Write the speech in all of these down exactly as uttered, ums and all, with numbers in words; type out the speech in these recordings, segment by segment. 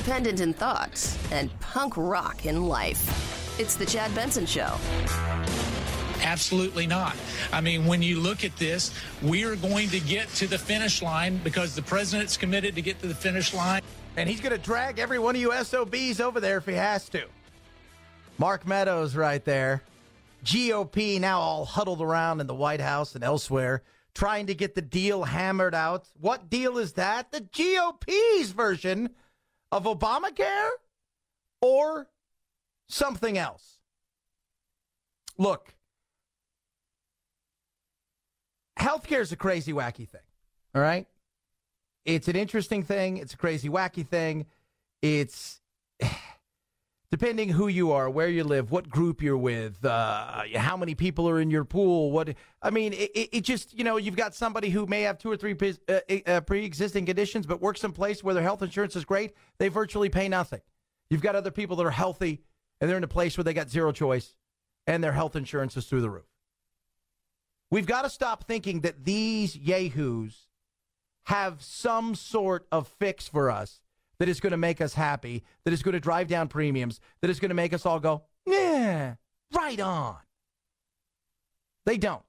independent in thought, and punk rock in life. It's the Chad Benson Show. Absolutely not. I mean, when you look at this, we are going to get to the finish line because the president's committed to get to the finish line. And he's going to drag every one of you S O Bs over there if he has to. Mark Meadows right there. G O P now all huddled around in the White House and elsewhere, trying to get the deal hammered out. What deal is that? The G O P's version of Obamacare or something else? Look, healthcare is a crazy, wacky thing, all right? It's an interesting thing. It's a crazy, wacky thing. It's depending who you are, where you live, what group you're with, uh, how many people are in your pool. What I mean, it, it just, you know, you've got somebody who may have two or three uh, uh, pre-existing conditions but works someplace where their health insurance is great. They virtually pay nothing. You've got other people that are healthy and they're in a place where they got zero choice and their health insurance is through the roof. We've got to stop thinking that these yahoos have some sort of fix for us that is going to make us happy, that is going to drive down premiums, that is going to make us all go, yeah, right on. They don't.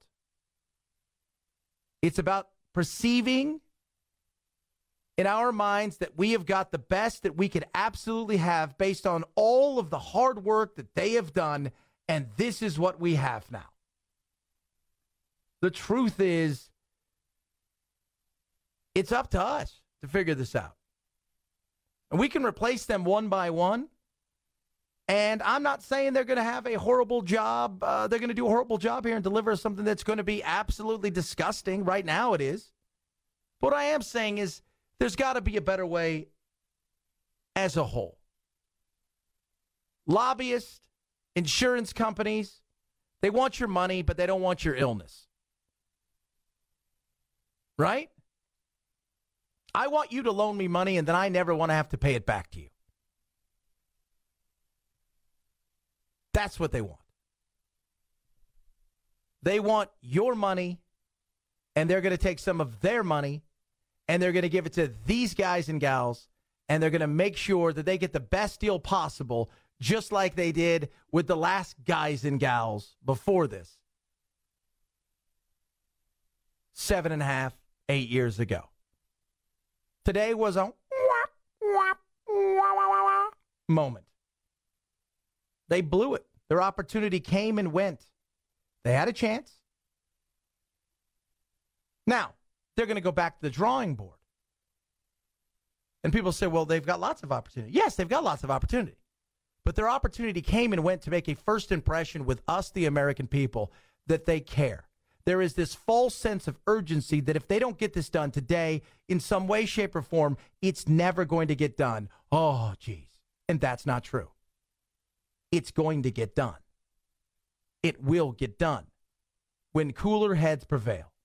It's about perceiving in our minds that we have got the best that we could absolutely have based on all of the hard work that they have done, and this is what we have now. The truth is, it's up to us to figure this out. And we can replace them one by one. And I'm not saying they're going to have a horrible job. Uh, they're going to do a horrible job here and deliver something that's going to be absolutely disgusting. Right now it is. But what I am saying is there's got to be a better way as a whole. Lobbyists, insurance companies, they want your money, but they don't want your illness. Right? I want you to loan me money, and then I never want to have to pay it back to you. That's what they want. They want your money, and they're going to take some of their money, and they're going to give it to these guys and gals, and they're going to make sure that they get the best deal possible, just like they did with the last guys and gals before this. Seven and a half, eight years ago. Today was a moment. They blew it. Their opportunity came and went. They had a chance. Now, they're going to go back to the drawing board. And people say, well, they've got lots of opportunity. Yes, they've got lots of opportunity. But their opportunity came and went to make a first impression with us, the American people, that they care. There is this false sense of urgency that if they don't get this done today, in some way, shape, or form, it's never going to get done. Oh, geez. And that's not true. It's going to get done. It will get done when cooler heads prevail.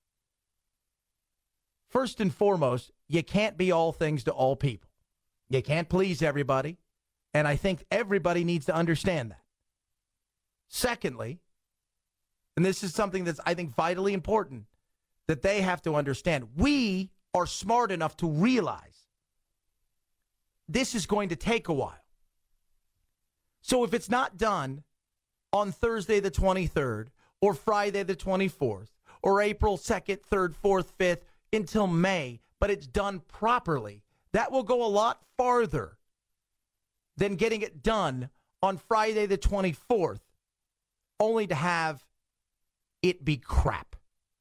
First and foremost, you can't be all things to all people. You can't please everybody. And I think everybody needs to understand that. Secondly, and this is something that's, I think, vitally important, that they have to understand. We are smart enough to realize this is going to take a while. So if it's not done on Thursday the twenty-third or Friday the twenty-fourth or April second, third, fourth, fifth until May, but it's done properly, that will go a lot farther than getting it done on Friday the twenty-fourth, only to have it be crap.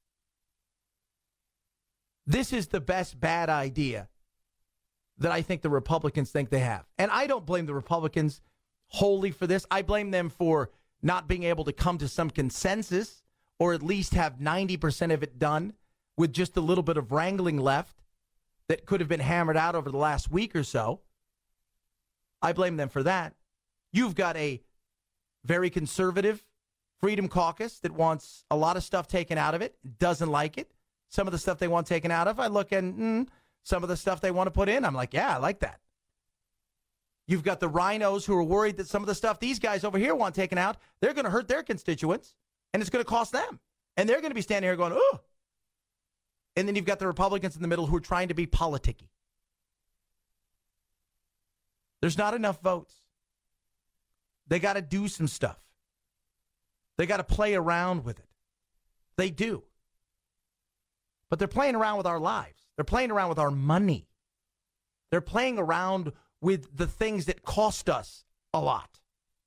This is the best bad idea that I think the Republicans think they have. And I don't blame the Republicans wholly for this. I blame them for not being able to come to some consensus or at least have ninety percent of it done with just a little bit of wrangling left that could have been hammered out over the last week or so. I blame them for that. You've got a very conservative Freedom Caucus that wants a lot of stuff taken out of it, doesn't like it. Some of the stuff they want taken out of, I look at mm, some of the stuff they want to put in. I'm like, yeah, I like that. You've got the rhinos who are worried that some of the stuff these guys over here want taken out, they're going to hurt their constituents, and it's going to cost them. And they're going to be standing here going, ooh. And then you've got the Republicans in the middle who are trying to be politicky. There's not enough votes. They got to do some stuff. They got to play around with it. They do. But they're playing around with our lives. They're playing around with our money. They're playing around with the things that cost us a lot.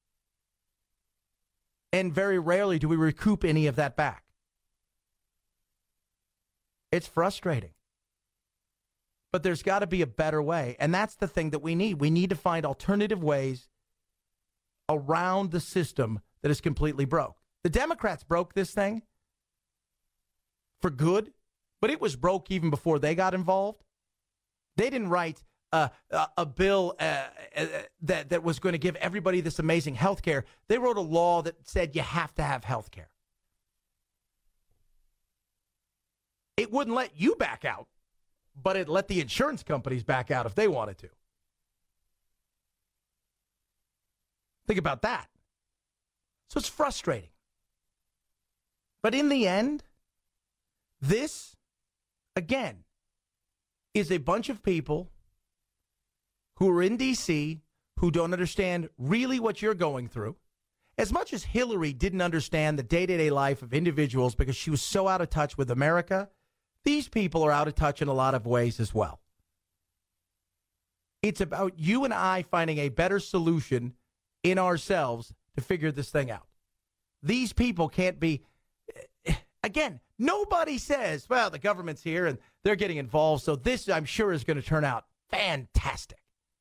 And very rarely do we recoup any of that back. It's frustrating. But there's got to be a better way. And that's the thing that we need. We need to find alternative ways around the system that is completely broke. The Democrats broke this thing for good, but it was broke even before they got involved. They didn't write uh, a, a bill uh, uh, that, that was going to give everybody this amazing health care. They wrote a law that said you have to have health care. It wouldn't let you back out, but it let the insurance companies back out if they wanted to. Think about that. So it's frustrating. But in the end, this, again, is a bunch of people who are in D C who don't understand really what you're going through. As much as Hillary didn't understand the day-to-day life of individuals because she was so out of touch with America, these people are out of touch in a lot of ways as well. It's about you and I finding a better solution in ourselves to figure this thing out. These people can't be, again, nobody says, well, the government's here and they're getting involved, so this, I'm sure, is going to turn out fantastic.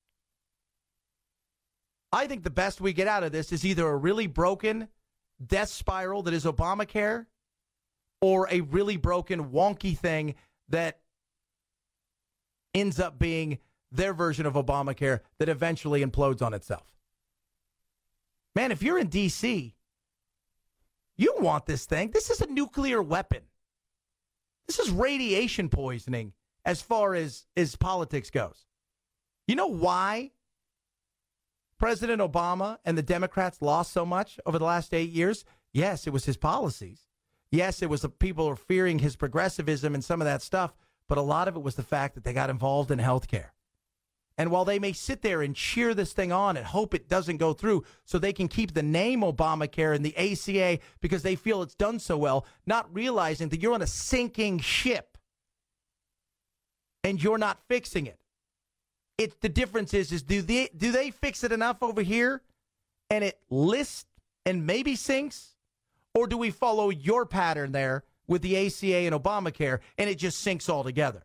I think the best we get out of this is either a really broken death spiral that is Obamacare or a really broken, wonky thing that ends up being their version of Obamacare that eventually implodes on itself. Man, if you're in D C, you want this thing. This is a nuclear weapon. This is radiation poisoning as far as, as politics goes. You know why President Obama and the Democrats lost so much over the last eight years? Yes, it was his policies. Yes, it was the people who were fearing his progressivism and some of that stuff, but a lot of it was the fact that they got involved in health care. And while they may sit there and cheer this thing on and hope it doesn't go through so they can keep the name Obamacare and the A C A because they feel it's done so well, not realizing that you're on a sinking ship and you're not fixing it. It the difference is, is do they do they fix it enough over here and it lists and maybe sinks? Or do we follow your pattern there with the A C A and Obamacare and it just sinks altogether?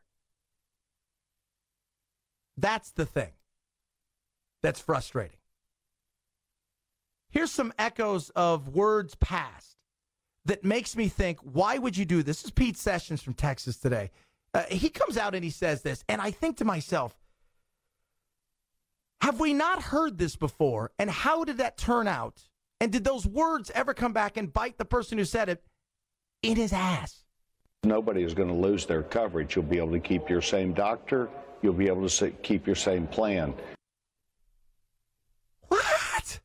That's the thing that's frustrating. Here's some echoes of words past that makes me think, why would you do this? This is Pete Sessions from Texas today. Uh, he comes out and he says this, and I think to myself, have we not heard this before? And how did that turn out? And did those words ever come back and bite the person who said it in his ass? Nobody is going to lose their coverage. You'll be able to keep your same doctor. You'll be able to keep your same plan. What?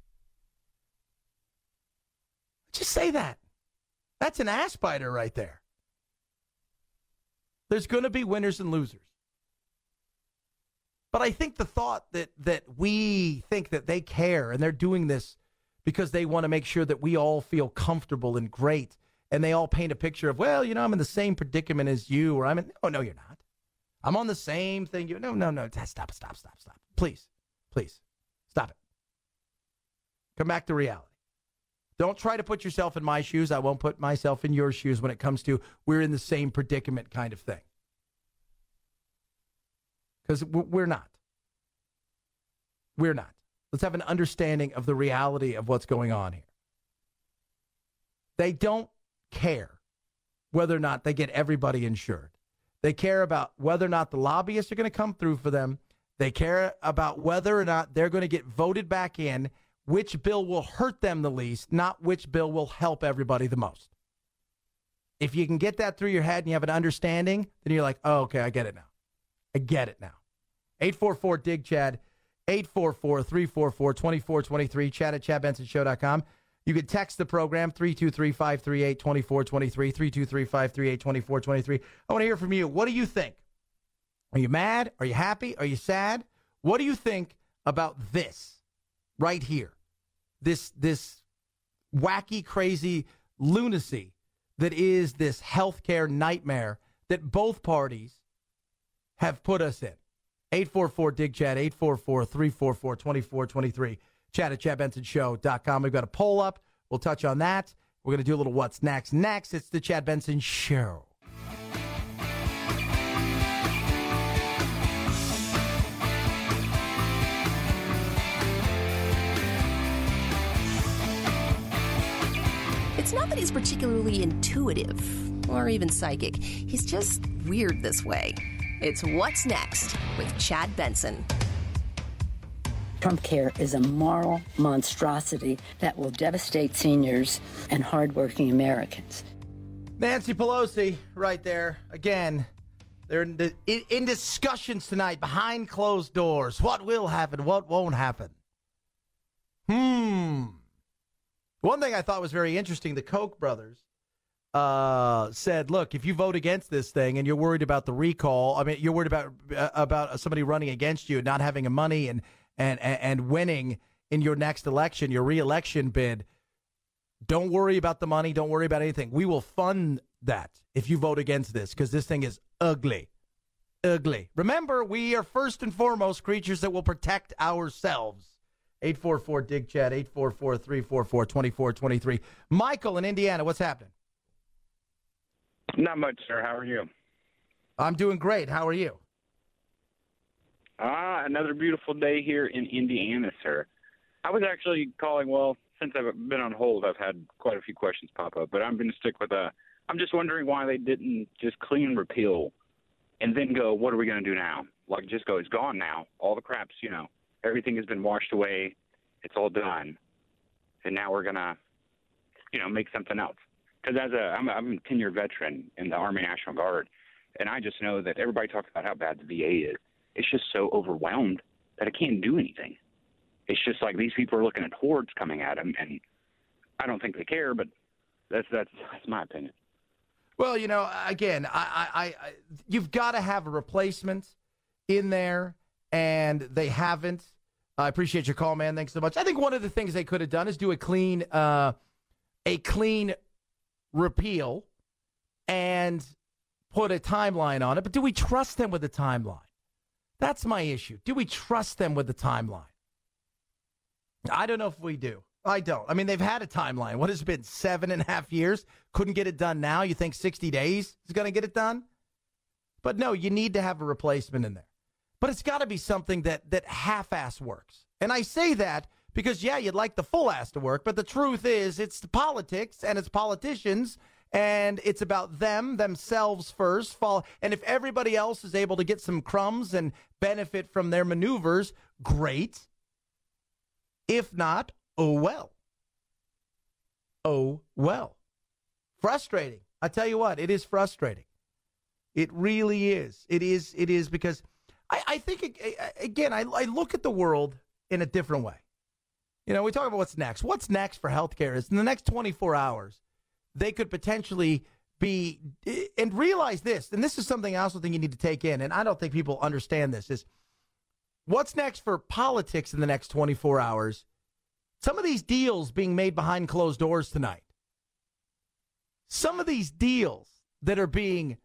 Just say that. That's an ass biter right there. There's going to be winners and losers. But I think the thought that that we think that they care and they're doing this because they want to make sure that we all feel comfortable and great, and they all paint a picture of, well, you know, I'm in the same predicament as you, or I'm in, oh, no, you're not. I'm on the same thing. You No, no, no. Stop, stop, stop, stop. Please, please, stop it. Come back to reality. Don't try to put yourself in my shoes. I won't put myself in your shoes when it comes to we're in the same predicament kind of thing. Because we're not. We're not. Let's have an understanding of the reality of what's going on here. They don't care whether or not they get everybody insured. They care about whether or not the lobbyists are going to come through for them. They care about whether or not they're going to get voted back in, which bill will hurt them the least, not which bill will help everybody the most. If you can get that through your head and you have an understanding, then you're like, oh, okay, I get it now. I get it now. eight four four, D I G, Chad. eight four four, three four four, two four two three. Chad at chad benson show dot com. You can text the program, three two three, five three eight, two four two three, three two three, five three eight, two four two three. I want to hear from you. What do you think? Are you mad? Are you happy? Are you sad? What do you think about this right here, this this wacky, crazy lunacy that is this healthcare nightmare that both parties have put us in. eight four four, D I G, chat, eight four four, three four four, two four two three, chat at chad benson show dot com. We've got a poll up. We'll touch on that. We're going to do a little What's Next. Next, it's the Chad Benson Show. It's not that he's particularly intuitive or even psychic. He's just weird this way. It's What's Next with Chad Benson. Trump Care is a moral monstrosity that will devastate seniors and hardworking Americans. Nancy Pelosi, right there. Again, they're in, the, in, in discussions tonight behind closed doors. What will happen? What won't happen? Hmm. One thing I thought was very interesting, the Koch brothers uh, said, look, if you vote against this thing and you're worried about the recall, I mean, you're worried about uh, about somebody running against you, not having money and, and, and winning in your next election, your re-election bid, don't worry about the money. Don't worry about anything. We will fund that if you vote against this because this thing is ugly. Ugly. Remember, we are first and foremost creatures that will protect ourselves. eight four four, D I G, chat, eight four four, three four four, two four two three. Michael in Indiana, what's happening? Not much, sir. How are you? I'm doing great. How are you? Ah, another beautiful day here in Indiana, sir. I was actually calling, well, since I've been on hold, I've had quite a few questions pop up, but I'm going to stick with a, I'm just wondering why they didn't just clean repeal and then go, what are we going to do now? Like, just go, it's gone now. All the crap's, you know, everything has been washed away. It's all done. And now we're going to, you know, make something else. Because as a, I'm a, I'm a ten-year veteran in the Army National Guard, and I just know that everybody talks about how bad the V A is. It's just so overwhelmed that it can't do anything. It's just like these people are looking at hordes coming at them, and I don't think they care, but that's that's, that's my opinion. Well, you know, again, I, I, I you've got to have a replacement in there, and they haven't. I appreciate your call, man. Thanks so much. I think one of the things they could have done is do a clean, uh, a clean repeal and put a timeline on it. But do we trust them with the timeline? That's my issue. Do we trust them with the timeline? I don't know if we do. I don't. I mean, they've had a timeline. What has it been, seven and a half years? Couldn't get it done now. You think sixty days is going to get it done? But no, you need to have a replacement in there. But it's got to be something that that half-ass works. And I say that because, yeah, you'd like the full ass to work, but the truth is it's the politics and it's politicians, and it's about them, themselves first. Fall, and if everybody else is able to get some crumbs and benefit from their maneuvers, great. If not, oh well. Oh well. Frustrating. I tell you what, it is frustrating. It really is. It is. It is because I, I think, again, I, I look at the world in a different way. You know, we talk about what's next. What's next for healthcare is in the next twenty-four hours, they could potentially be, and realize this, and this is something I also think you need to take in, and I don't think people understand this, is what's next for politics in the next twenty-four hours. Some of these deals being made behind closed doors tonight. Some of these deals that are being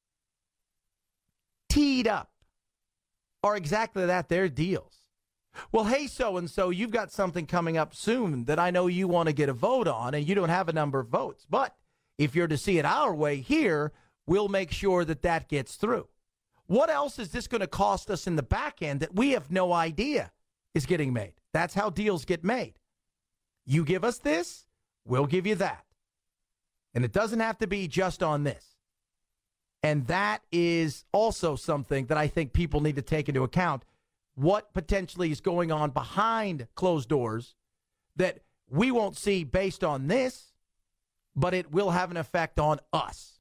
teed up are exactly that. They're deals. Well, hey, so-and-so, you've got something coming up soon that I know you want to get a vote on, and you don't have a number of votes. But if you're to see it our way here, we'll make sure that that gets through. What else is this going to cost us in the back end that we have no idea is getting made? That's how deals get made. You give us this, we'll give you that. And it doesn't have to be just on this. And that is also something that I think people need to take into account. What potentially is going on behind closed doors that we won't see based on this, but it will have an effect on us.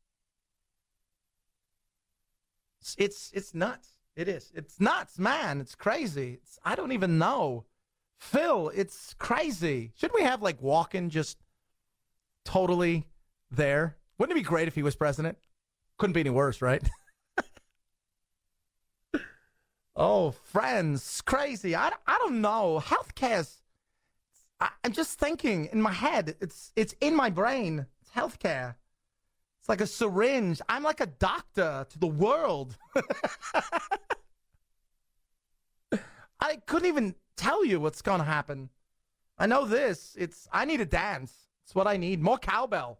It's it's nuts. It is. It's nuts, man. It's crazy. It's, I don't even know. Phil, it's crazy. Shouldn't we have, like, Walken just totally there? Wouldn't it be great if he was president? Couldn't be any worse, right? Oh, friends, crazy. I, I don't know. Healthcare's, I, I'm just thinking in my head. It's it's in my brain. It's healthcare. It's like a syringe. I'm like a doctor to the world. I couldn't even tell you what's going to happen. I know this. It's I need a dance. It's what I need. More cowbell.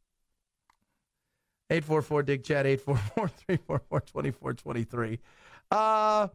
eight four four, D I G, chat, eight four four, three four four, two four two three. Uh,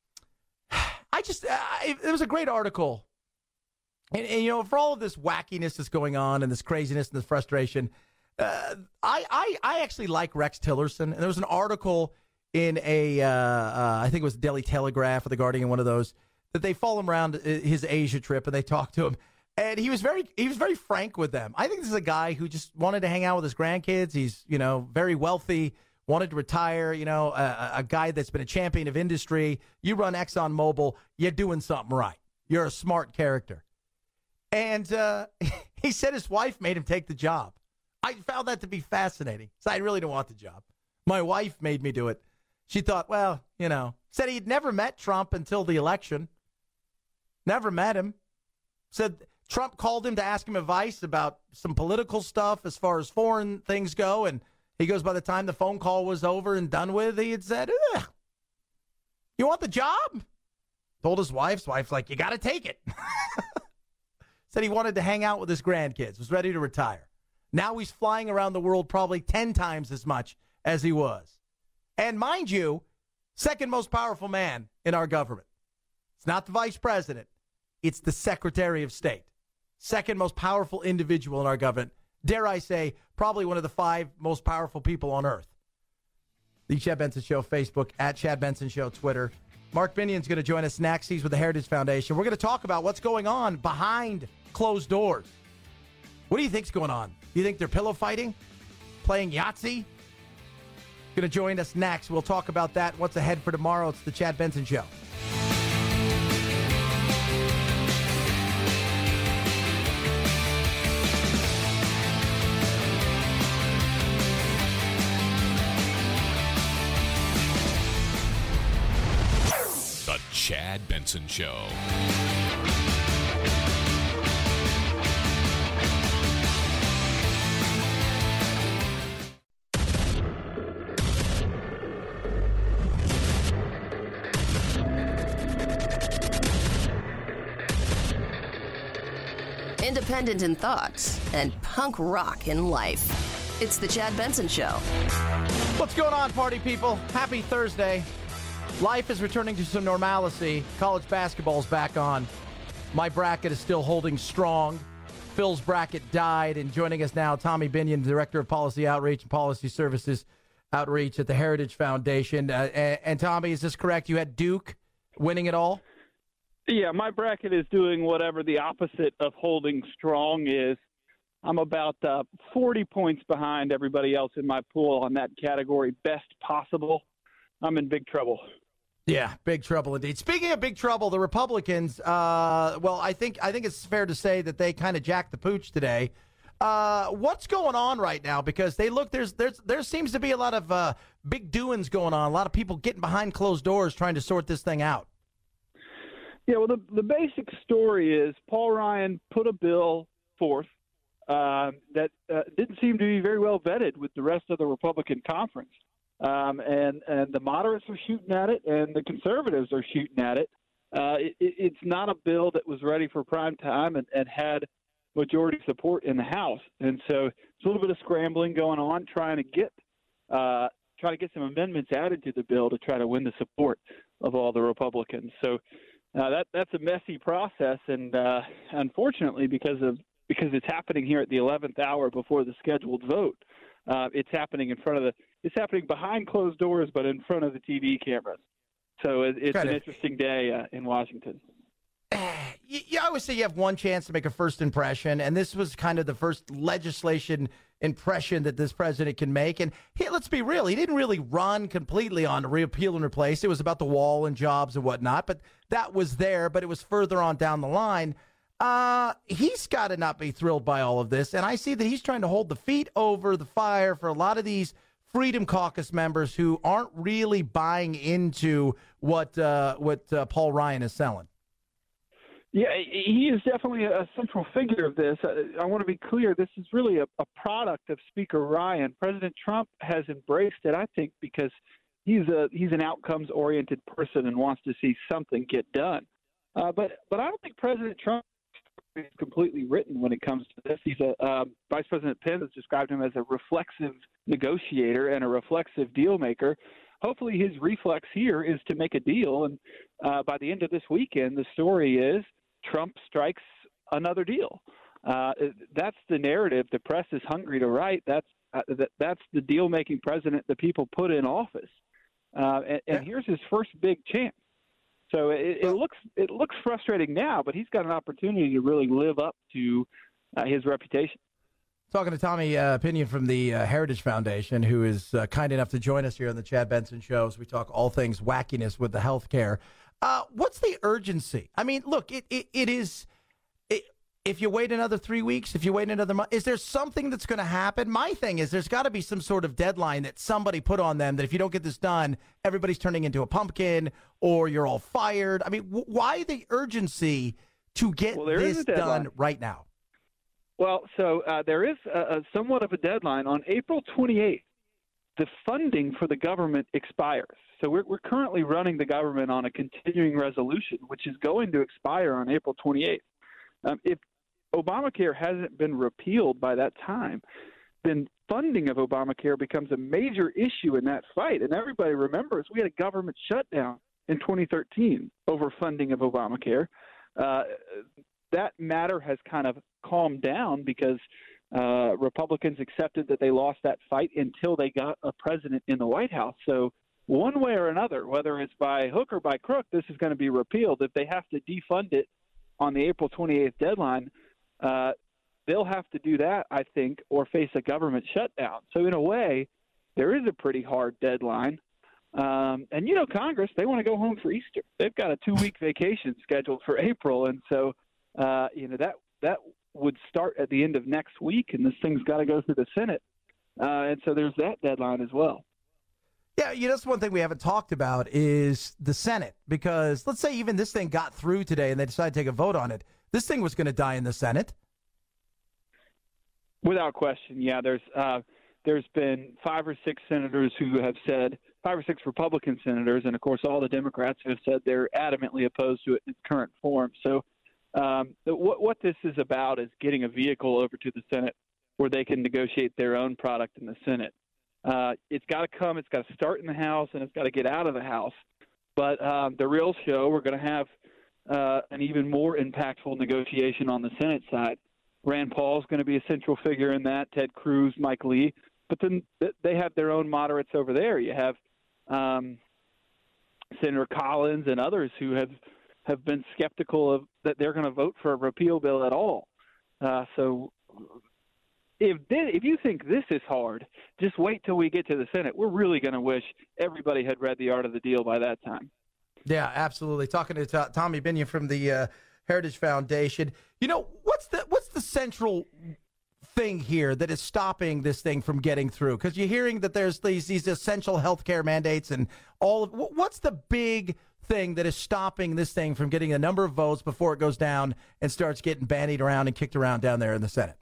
I just, uh, it, it was a great article. And, and, you know, for all of this wackiness that's going on and this craziness and this frustration, uh, I, I, I actually like Rex Tillerson. And there was an article in a, uh, uh, I think it was Daily Telegraph or The Guardian, one of those, that they follow him around his Asia trip and they talk to him. And he was very he was very frank with them. I think this is a guy who just wanted to hang out with his grandkids. He's, you know, very wealthy, wanted to retire, you know, a, a guy that's been a champion of industry. You run ExxonMobil, you're doing something right. You're a smart character. And uh, he said his wife made him take the job. I found that to be fascinating. So I really don't want the job. My wife made me do it. She thought, well, you know, said he'd never met Trump until the election. Never met him. Said Trump called him to ask him advice about some political stuff as far as foreign things go. And he goes, by the time the phone call was over and done with, he had said, ugh, you want the job? Told his wife's wife, like, you got to take it. Said he wanted to hang out with his grandkids, was ready to retire. Now he's flying around the world probably ten times as much as he was. And mind you, second most powerful man in our government. It's not the vice president. It's the Secretary of State. Second most powerful individual in our government. Dare I say, probably one of the five most powerful people on earth. The Chad Benson Show, Facebook, at Chad Benson Show, Twitter. Mark Binion's going to join us next. He's with the Heritage Foundation. We're going to talk about what's going on behind closed doors. What do you think's going on? Do you think they're pillow fighting? Playing Yahtzee? Going to join us next. We'll talk about that. What's ahead for tomorrow? It's the Chad Benson Show. The Chad Benson Show. Independent in thoughts and punk rock in life. It's the Chad Benson Show. What's going on, party people? Happy Thursday. Life is returning to some normalcy. College basketball's back on. My bracket is still holding strong. Phil's bracket died. And joining us now, Tommy Binion, Director of Policy Outreach and Policy Services Outreach at the Heritage Foundation. Uh, and, and Tommy, is this correct? You had Duke winning it all? Yeah, my bracket is doing whatever the opposite of holding strong is. I'm about uh, forty points behind everybody else in my pool on that category, best possible. I'm in big trouble. Yeah, big trouble indeed. Speaking of big trouble, the Republicans, uh, well, I think I think it's fair to say that they kind of jacked the pooch today. Uh, what's going on right now? Because they look, there's there's there seems to be a lot of uh, big doings going on, a lot of people getting behind closed doors trying to sort this thing out. Yeah, well, the, the basic story is Paul Ryan put a bill forth uh, that uh, didn't seem to be very well vetted with the rest of the Republican conference. Um, and, and the moderates are shooting at it, and the conservatives are shooting at it. Uh, it. It's not a bill that was ready for prime time and, and had majority support in the House. And so it's a little bit of scrambling going on, trying to get uh, trying to get some amendments added to the bill to try to win the support of all the Republicans. So Uh, that that's a messy process, and uh, unfortunately, because of because it's happening here at the eleventh hour before the scheduled vote, uh, it's happening in front of the it's happening behind closed doors, but in front of the T V cameras. So it, it's kind an of interesting day uh, in Washington. You, you always say you have one chance to make a first impression, and this was kind of the first legislation impression that this president can make. And hey, let's be real, he didn't really run completely on repeal and replace. It was about the wall and jobs and whatnot, but that was there, but it was further on down the line. Uh, he's got to not be thrilled by all of this, and I see that he's trying to hold the feet over the fire for a lot of these Freedom Caucus members who aren't really buying into what uh, what uh, Paul Ryan is selling. Yeah, he is definitely a central figure of this. I, I want to be clear. This is really a, a product of Speaker Ryan. President Trump has embraced it, I think, because he's a he's an outcomes-oriented person and wants to see something get done. Uh, but but I don't think President Trump is completely written when it comes to this. He's a uh, Vice President Pence has described him as a reflexive negotiator and a reflexive deal maker. Hopefully, his reflex here is to make a deal, and uh, by the end of this weekend, the story is Trump strikes another deal. Uh, that's the narrative the press is hungry to write. That's uh, that, that's the deal-making president the people put in office, uh, and, and here's his first big chance. So it, it looks it looks frustrating now, but he's got an opportunity to really live up to uh, his reputation. Talking to Tommy uh, Pinion from the uh, Heritage Foundation, who is uh, kind enough to join us here on the Chad Benson Show as we talk all things wackiness with the health care. Uh, what's the urgency? I mean, look, it it, it is. It, if you wait another three weeks, if you wait another month, is there something that's going to happen? My thing is there's got to be some sort of deadline that somebody put on them that if you don't get this done, everybody's turning into a pumpkin or you're all fired. I mean, w- why the urgency to get well, this done right now? Well, so uh, there is a, a somewhat of a deadline. On April twenty-eighth, the funding for the government expires. So we're, we're currently running the government on a continuing resolution, which is going to expire on April twenty-eighth. Um, if Obamacare hasn't been repealed by that time, then funding of Obamacare becomes a major issue in that fight. And everybody remembers we had a government shutdown in twenty thirteen over funding of Obamacare. Uh, that matter has kind of calmed down because uh, Republicans accepted that they lost that fight until they got a president in the White House. So one way or another, whether it's by hook or by crook, this is going to be repealed. If they have to defund it on the April twenty-eighth deadline, uh, they'll have to do that, I think, or face a government shutdown. So in a way, there is a pretty hard deadline. Um, and, you know, Congress, they want to go home for Easter. They've got a two-week vacation scheduled for April. And so, uh, you know, that that would start at the end of next week, and this thing's got to go through the Senate. Uh, and so there's that deadline as well. Yeah, you know, that's one thing we haven't talked about is the Senate, because let's say even this thing got through today and they decided to take a vote on it. This thing was going to die in the Senate. Without question, yeah. There's uh, there's been five or six senators who have said, five or six Republican senators, and of course all the Democrats who have said they're adamantly opposed to it in its current form. So um, what what this is about is getting a vehicle over to the Senate where they can negotiate their own product in the Senate. Uh, it's got to come, it's got to start in the House, and it's got to get out of the House. But um, the real show, we're going to have uh, an even more impactful negotiation on the Senate side. Rand Paul is going to be a central figure in that, Ted Cruz, Mike Lee. But then they have their own moderates over there. You have um, Senator Collins and others who have, have been skeptical of that they're going to vote for a repeal bill at all. Uh, so if if you think this is hard, just wait till we get to the Senate. We're really going to wish everybody had read The Art of the Deal by that time. Yeah, absolutely. Talking to T- Tommy Pinion from the uh, Heritage Foundation. You know, what's the what's the central thing here that is stopping this thing from getting through? Because you're hearing that there's these these essential health care mandates and all of what's the big thing that is stopping this thing from getting a number of votes before it goes down and starts getting bandied around and kicked around down there in the Senate?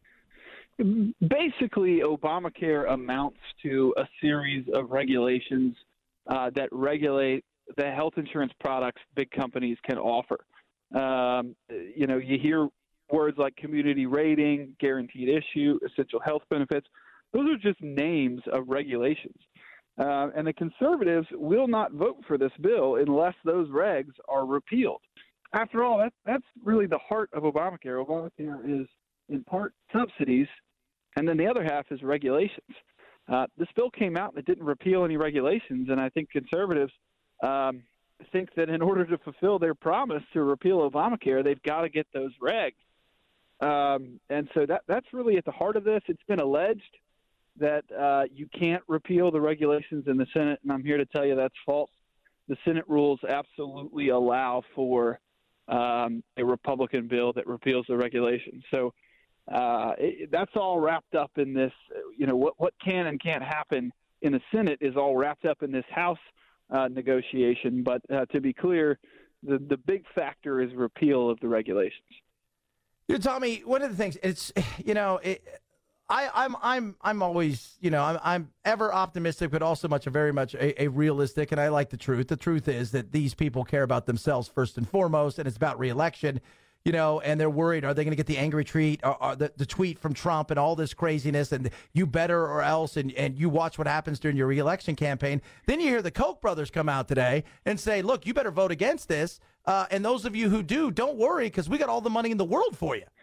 Basically, Obamacare amounts to a series of regulations uh, that regulate the health insurance products big companies can offer. Um, you know, you hear words like community rating, guaranteed issue, essential health benefits. Those are just names of regulations. Uh, and the conservatives will not vote for this bill unless those regs are repealed. After all, that, that's really the heart of Obamacare. Obamacare is in part subsidies, and then the other half is regulations. Uh, this bill came out that didn't repeal any regulations, and I think conservatives um, think that in order to fulfill their promise to repeal Obamacare, they've got to get those regs. Um, and so that that's really at the heart of this. It's been alleged that uh, you can't repeal the regulations in the Senate, and I'm here to tell you that's false. The Senate rules absolutely allow for um, a Republican bill that repeals the regulations. So uh, it, that's all wrapped up in this, you know, what, what can and can't happen in the Senate is all wrapped up in this House uh, negotiation. But uh, to be clear, the, the big factor is repeal of the regulations. You know, Tommy, one of the things, it's, you know, it, I, I'm I'm I'm always, you know, I'm I'm ever optimistic, but also much very much a, a realistic, and I like the truth. The truth is that these people care about themselves first and foremost, and it's about reelection, you know, and they're worried, are they going to get the angry tweet, or, or the, the tweet from Trump and all this craziness, and you better or else, and, and you watch what happens during your reelection campaign. Then you hear the Koch brothers come out today and say, look, you better vote against this, uh, and those of you who do, don't worry, because we got all the money in the world for you.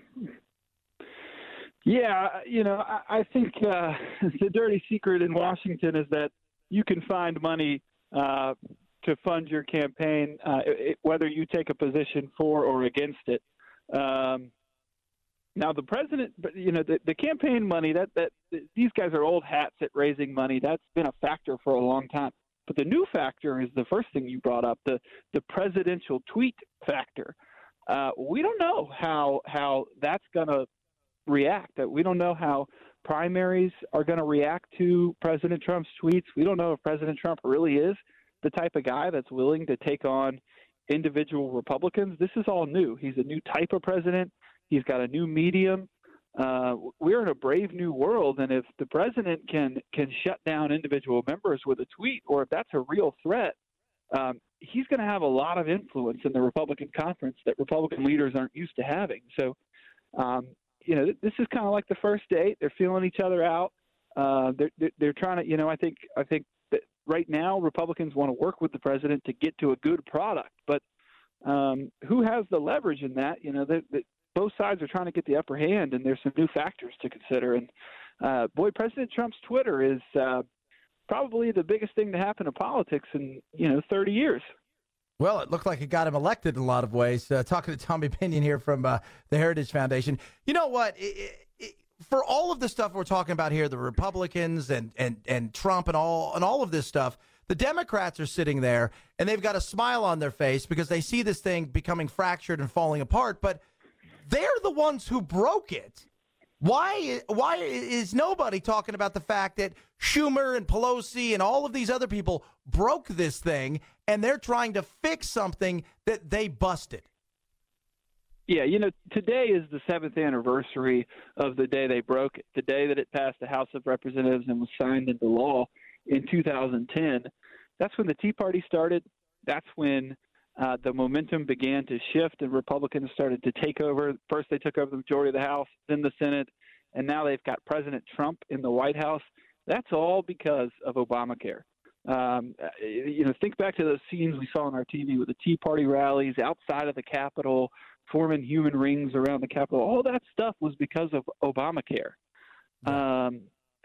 Yeah, you know, I, I think uh, the dirty secret in Washington is that you can find money uh, to fund your campaign, uh, it, whether you take a position for or against it. Um, now, the president, you know, the, the campaign money, that, that these guys are old hats at raising money. That's been a factor for a long time. But the new factor is the first thing you brought up, the, the presidential tweet factor. Uh, we don't know how how that's going to react. We don't know how primaries are going to react to President Trump's tweets. We don't know if President Trump really is the type of guy that's willing to take on individual Republicans. This is all new. He's a new type of president. He's got a new medium. Uh, we're in a brave new world, and if the president can can shut down individual members with a tweet, or if that's a real threat, um, he's going to have a lot of influence in the Republican conference that Republican leaders aren't used to having. So, um, you know, this is kind of like the first date. They're feeling each other out. Uh, they're, they're they're trying to, you know, I think I think that right now Republicans want to work with the president to get to a good product. But um, who has the leverage in that? You know, they, they, both sides are trying to get the upper hand, and there's some new factors to consider. And uh, boy, President Trump's Twitter is uh, probably the biggest thing to happen to politics in, you know, thirty years. Well, it looked like it got him elected in a lot of ways. Uh, talking to Tommy Pinion here from uh, the Heritage Foundation. You know what? It, it, for all of the stuff we're talking about here, the Republicans and, and, and Trump and all and all of this stuff, the Democrats are sitting there and they've got a smile on their face because they see this thing becoming fractured and falling apart. But they're the ones who broke it. Why, why is nobody talking about the fact that Schumer and Pelosi and all of these other people broke this thing, and they're trying to fix something that they busted? Yeah, you know, today is the seventh anniversary of the day they broke it, the day that it passed the House of Representatives and was signed into law in two thousand ten. That's when the Tea Party started. That's when uh, the momentum began to shift and Republicans started to take over. First, they took over the majority of the House, then the Senate, and now they've got President Trump in the White House. That's all because of Obamacare. Um, you know, think back to those scenes we saw on our T V with the Tea Party rallies outside of the Capitol, forming human rings around the Capitol. All that stuff was because of Obamacare. Um,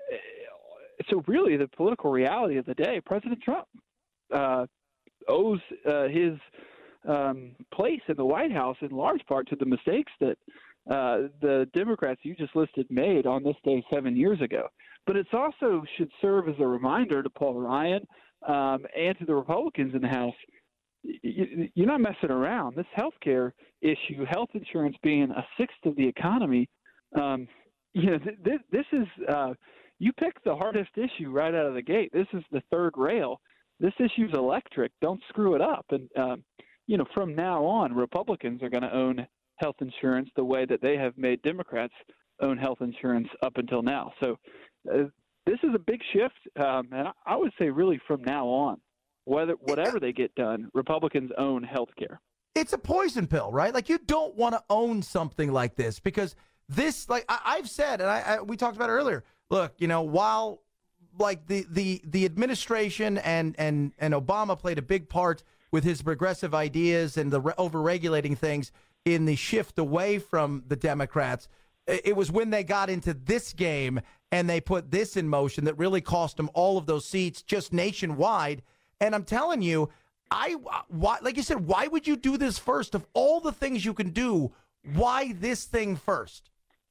so really, the political reality of the day, President Trump uh, owes uh, his um, place in the White House in large part to the mistakes that uh, the Democrats you just listed made on this day seven years ago. But it also should serve as a reminder to Paul Ryan um, and to the Republicans in the House, you're not messing around. This health care issue, health insurance being a sixth of the economy, um, you know, th- th- this is uh, you picked the hardest issue right out of the gate. This is the third rail. This issue's electric. Don't screw it up. And um, you know, from now on, Republicans are going to own health insurance the way that they have made Democrats own health insurance up until now. So uh, this is a big shift, um, and I would say really from now on, whether whatever they get done, Republicans own health care. It's a poison pill, right? Like, you don't want to own something like this because this, like I, I've said, and I, I we talked about it earlier. Look, you know, while like the the the administration and and and Obama played a big part with his progressive ideas and the re- over-regulating things in the shift away from the Democrats, it was when they got into this game and they put this in motion that really cost them all of those seats just nationwide. And I'm telling you, I why, like you said, why would you do this first? Of all the things you can do, why this thing first?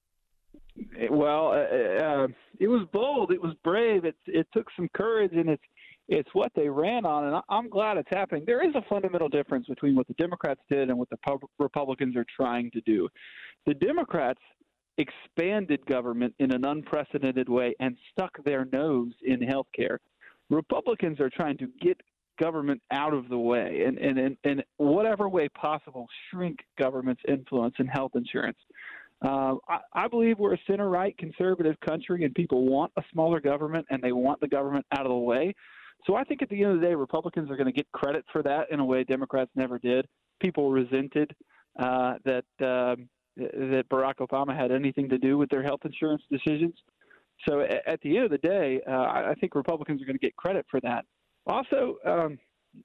Well, uh, uh, it was bold. It was brave. It, it took some courage, and it's it's what they ran on. And I'm glad it's happening. There is a fundamental difference between what the Democrats did and what the pub- Republicans are trying to do. The Democrats expanded government in an unprecedented way and stuck their nose in healthcare. Republicans are trying to get government out of the way and, and, and in whatever way possible, shrink government's influence in health insurance. Uh, I, I believe we're a center-right conservative country, and people want a smaller government, and they want the government out of the way. So I think at the end of the day, Republicans are going to get credit for that in a way Democrats never did. People resented uh, that uh, that Barack Obama had anything to do with their health insurance decisions. So at, at the end of the day, uh, I, I think Republicans are going to get credit for that. Also, um,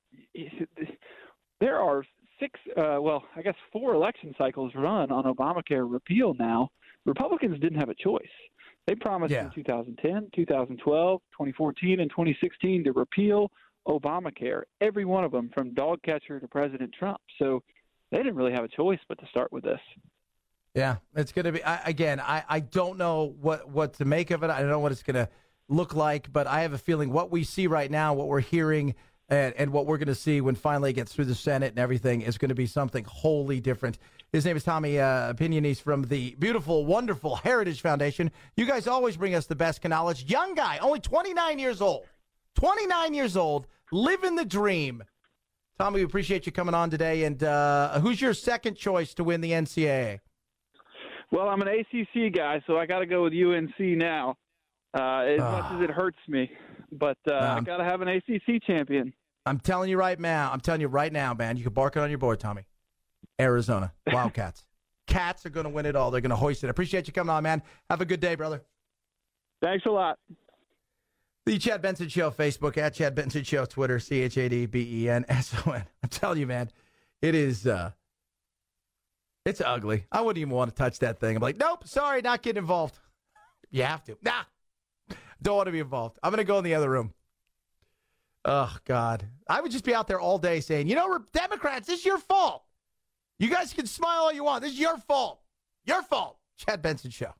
there are six, uh, well, I guess four election cycles run on Obamacare repeal now. Republicans didn't have a choice. They promised yeah. in two thousand ten, two thousand twelve, twenty fourteen, and twenty sixteen to repeal Obamacare, every one of them from dog catcher to President Trump. So they didn't really have a choice but to start with this. Yeah, it's going to be, I, again, I, I don't know what, what to make of it. I don't know what it's going to look like, but I have a feeling what we see right now, what we're hearing, and, and what we're going to see when finally it gets through the Senate and everything is going to be something wholly different. His name is Tommy uh, Opinion. He's from the beautiful, wonderful Heritage Foundation. You guys always bring us the best knowledge. Young guy, only twenty-nine years old. twenty-nine years old, living the dream. Tommy, we appreciate you coming on today. And uh, who's your second choice to win the N C double A? Well, I'm an A C C guy, so I got to go with U N C now, uh, as uh, much as it hurts me. But uh, um, I got to have an A C C champion. I'm telling you right now, I'm telling you right now, man, you can bark it on your board, Tommy. Arizona, Wildcats. Cats are going to win it all. They're going to hoist it. I appreciate you coming on, man. Have a good day, brother. Thanks a lot. The Chad Benson Show, Facebook, at Chad Benson Show, Twitter, C H A D B E N S O N. I'm telling you, man, it is, uh, it's ugly. I wouldn't even want to touch that thing. I'm like, nope, sorry, not getting involved. You have to. Nah, don't want to be involved. I'm going to go in the other room. Oh, God. I would just be out there all day saying, you know, Democrats, this is your fault. You guys can smile all you want. This is your fault. Your fault. Chad Benson Show.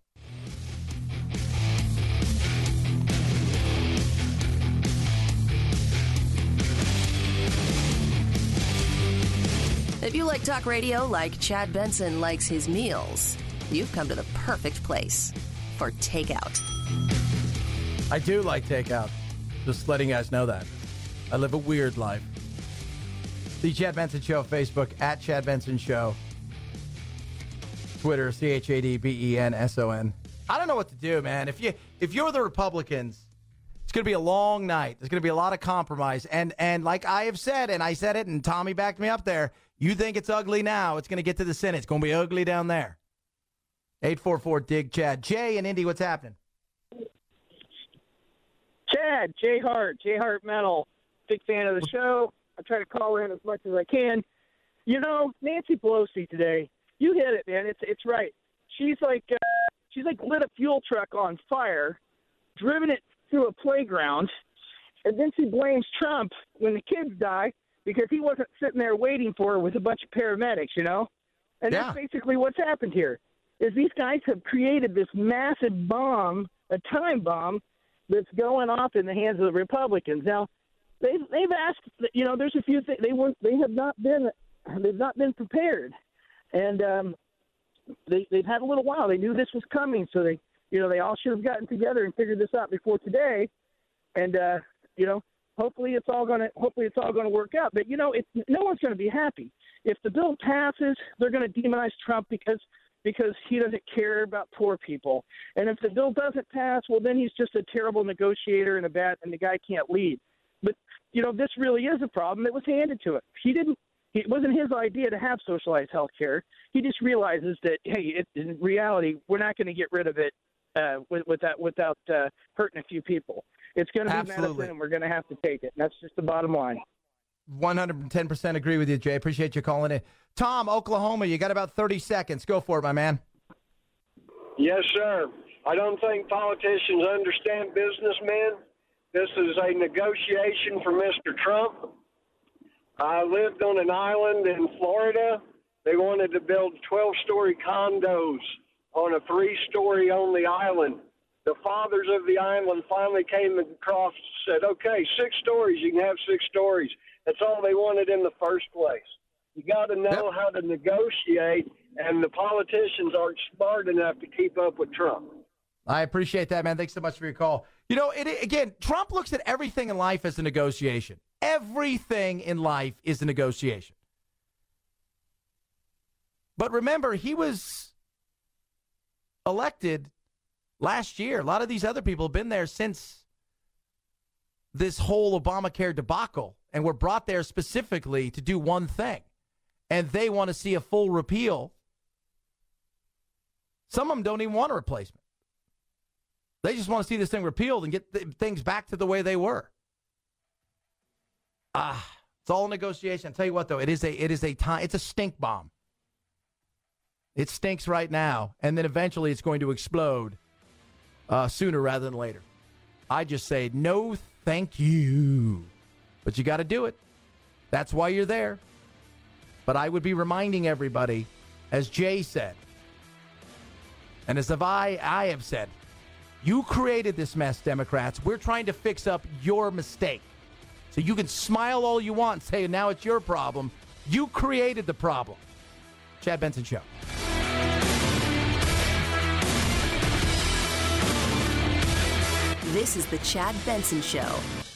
If you like talk radio like Chad Benson likes his meals, you've come to the perfect place for takeout. I do like takeout. Just letting you guys know that. I live a weird life. The Chad Benson Show, Facebook, at Chad Benson Show. Twitter, C H A D B E N S O N. I don't know what to do, man. If, you, if you're the Republicans, it's going to be a long night. There's going to be a lot of compromise. And, and like I have said, and I said it, and Tommy backed me up there, you think it's ugly now. It's going to get to the Senate. It's going to be ugly down there. eight four four, D I G, Chad. Jay in Indy, what's happening? Chad, Jay Hart, Jay Hart Metal. Big fan of the show. I try to call in as much as I can. You know, Nancy Pelosi today, you hit it, man. It's it's right. She's like uh, she's like lit a fuel truck on fire, driven it through a playground, and then she blames Trump when the kids die because he wasn't sitting there waiting for her with a bunch of paramedics, you know? And yeah. That's basically what's happened here, is these guys have created this massive bomb, a time bomb, that's going off in the hands of the Republicans. Now, they've they've asked, you know, there's a few things they weren't, they have not been, they've not been prepared, and um, they they've had a little while. They knew this was coming, so they, you know, they all should have gotten together and figured this out before today, and uh, you know, hopefully it's all gonna hopefully it's all gonna work out. But you know, it's no one's gonna be happy if the bill passes. They're gonna demonize Trump because. because he doesn't care about poor people. And if the bill doesn't pass, well, then he's just a terrible negotiator and a bad, and the guy can't lead. But, you know, this really is a problem. It was handed to him. He didn't, it wasn't his idea to have socialized health care. He just realizes that, hey, it, in reality, we're not going to get rid of it uh, with, without, without uh, hurting a few people. It's going to be Absolutely. medicine, and we're going to have to take it. And that's just the bottom line. one hundred ten percent agree with you, Jay. Appreciate you calling in. Tom, Oklahoma, you got about thirty seconds. Go for it, my man. Yes, sir. I don't think politicians understand businessmen. This is a negotiation for Mister Trump. I lived on an island in Florida. They wanted to build twelve-story condos on a three-story on the island. The fathers of the island finally came across and said, okay, six stories, you can have six stories. That's all they wanted in the first place. You got to know yep. how to negotiate and the politicians aren't smart enough to keep up with Trump. I appreciate that, man. Thanks so much for your call. You know, it, again, Trump looks at everything in life as a negotiation. Everything in life is a negotiation. But remember, he was elected last year. A lot of these other people have been there since this whole Obamacare debacle and were brought there specifically to do one thing. And they want to see a full repeal. Some of them don't even want a replacement. They just want to see this thing repealed and get th- things back to the way they were. Ah, it's all negotiation. I'll tell you what, though, it is a it is a time. It's a stink bomb. It stinks right now, and then eventually it's going to explode uh, sooner rather than later. I just say no, thank you, but you got to do it. That's why you're there. But I would be reminding everybody, as Jay said, and as have I, I have said, you created this mess, Democrats. We're trying to fix up your mistake. So you can smile all you want and say, now it's your problem. You created the problem. Chad Benson Show. This is the Chad Benson Show.